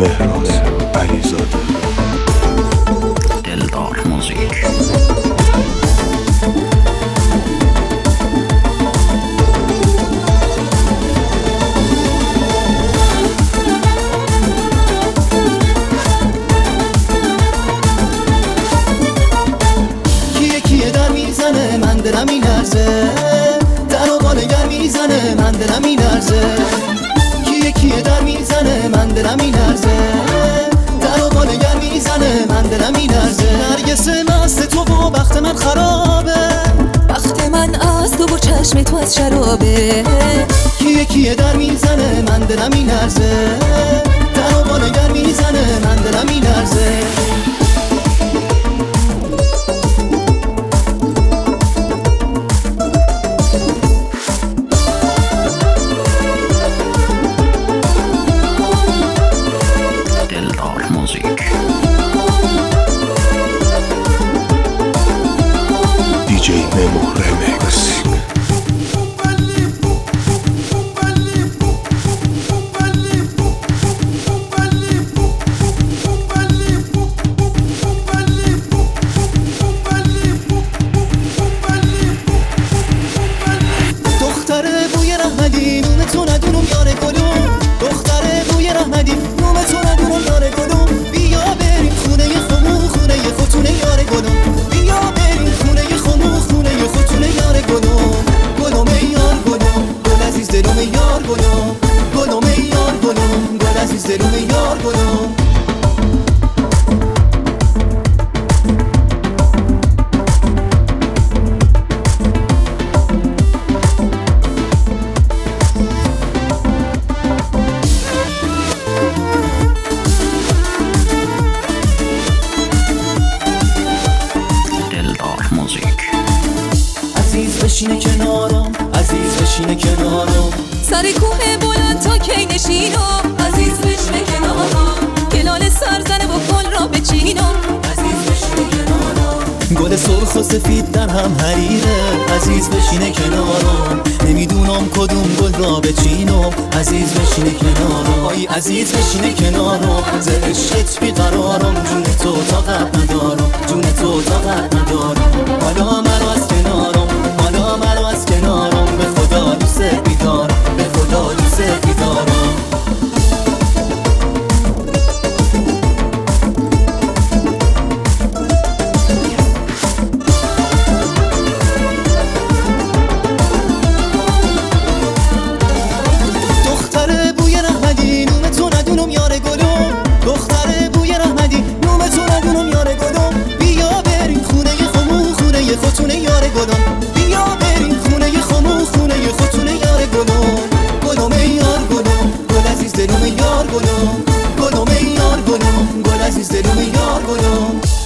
مهراز علیزاده. دلدار موزیک. کیه در میزنه من دلم میلرزه، در و بالگر میزنه من دلم میلرزه. کیه در میزنه من دلم میلرزه، در و بالگر میزنه من دلم میلرزه. نرگس مست تو و بخت من خرابه، بخت من از تو و چشم تو از شرابه. کیه در میزنه من دلم میلرزه، در و بالگر میزنه من دلم میلرزه. DJ Memo Remix. دختره بوی رحمدی نوم تو ندونم یار گلوم، دختره بوی رحمدی نوم تو ندونم یار گلوم. بیا بریم خونه خمو خونه خودتونه یار گلوم، بیا بریم خونه خمو خونه خودتونه یار گلوم. گلوم یار گلوم گل عزیز دلوم یار گلوم، گلوم یار گلوم گل عزیز دلوم یار گلوم. عزیز بشینه کنارم، عزیز بشینه کنارم، سر کوه بلند تا کی نشینم. عزیز بشینه کنارم، گلال سرزنه و گل را بچینم. عزیز بشینه کنارم، گل سرخ و سفید در هم حریره. عزیز بشینه کنارم، نمیدونم کدوم گل را بچینم. عزیز بشینه کنارم، آی عزیز بشینه کنارم، ز عشقت بیقرارم. جون تو طاقت ندارم، جون تو طاقت ندارم. حالا منو از کنارم، حالا منو از کنارم. به خدا دوست بیدارم، به خدا دوست بیدارم. دختره بوی رحمدی نوم تو ندونم یار گلوم، دختره بوی رحمدی نوم تو ندونم یار گلوم. بیا بریم خونه خمو خونه خودتونه یار گلوم، بیا بریم خونه خمو خونه خودتونه یار گلوم. گلوم یار گلوم گل عزیز دلوم یار گلوم، گلوم یار گلوم گل عزیز دلوم یار گلوم.